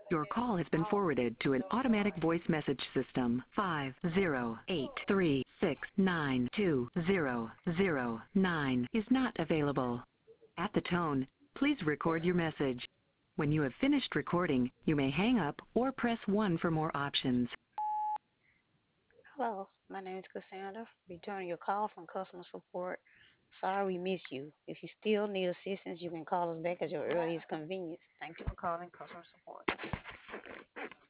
Your call has been forwarded to an automatic voice message system. 50836920009 is not available. At the tone, please record your message. When you have finished recording, you may hang up or press 1 for more options. Hello, my name is Cassandra. Returning your call from customer support. Sorry we missed you. If you still need assistance, you can call us back at your earliest convenience. Thank you for calling customer support.